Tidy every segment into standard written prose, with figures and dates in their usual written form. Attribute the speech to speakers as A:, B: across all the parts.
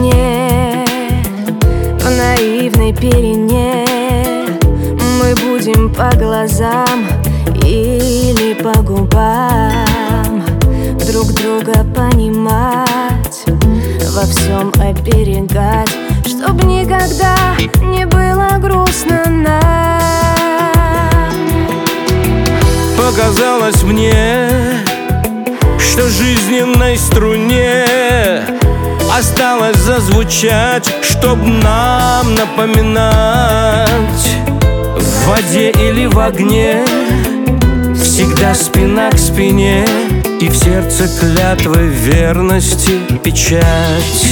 A: тишине, в наивной пелене мы будем по глазам или по губам друг друга понимать, во всем оберегать, чтоб никогда не было грустно нам.
B: Показалось мне, что жизненной струне осталось зазвучать, чтоб нам напоминать: в воде или в огне всегда спина к спине, и в сердце клятвы верности печать.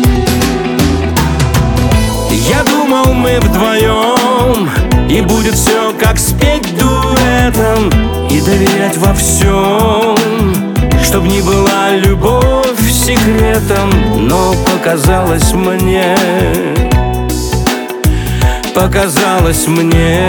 B: Я думал, мы вдвоем, и будет все как спеть дуэтом, и доверять во всем, чтоб не была любовь секретом. Но показалось мне, показалось мне,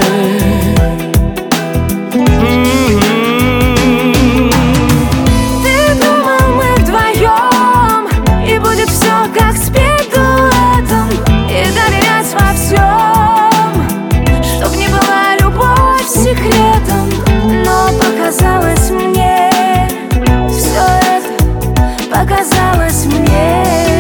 A: ты думал, мы вдвоем, и будет все как спеть дуэтом, и доверять во всем, чтоб не была любовь секретом. Но показалось мне, все это показалось мне.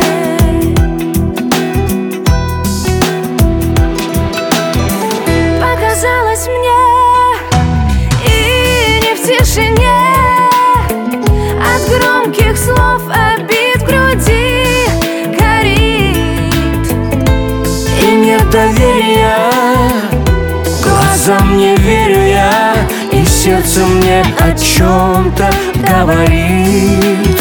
A: Показалось мне, и не в тишине от громких слов обид в груди горит,
B: и нет доверия, глазам не верю я, и сердце мне о чем-то говорит.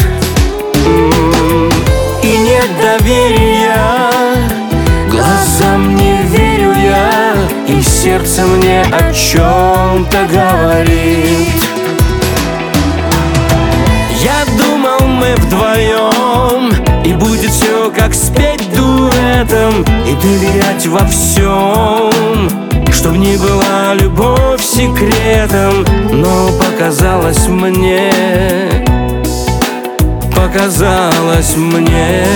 B: И нет доверия, глазам не верю я, и сердце мне о чем-то говорит. Я думал, мы вдвоем, и будет все как спеть дуэтом, и доверять во всем, чтоб не была любовь секретом. Но показалось мне, показалось мне,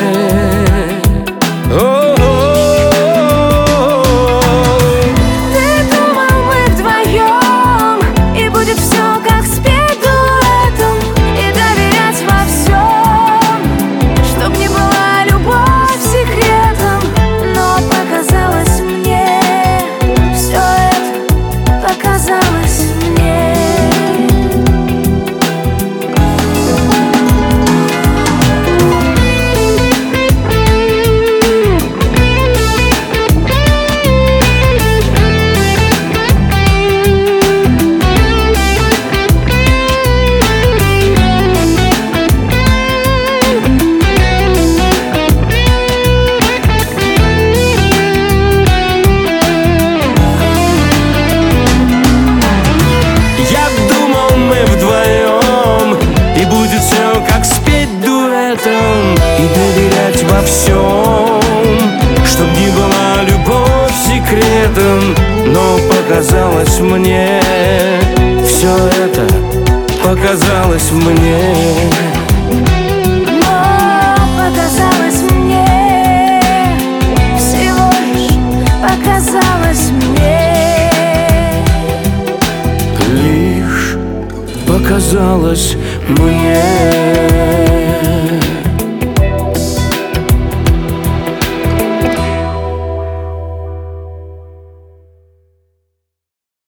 A: ты думал, мы вдвоем, и будет все как спеть дуэтом, и доверять во всем, чтоб не была любовь секретом. Но показалось мне, все это показалось мне.
B: И доверять во всем, чтоб не была любовь секретом. Но показалось мне, все это показалось мне.
A: Но показалось мне, всего лишь показалось мне.
B: Лишь показалось мне.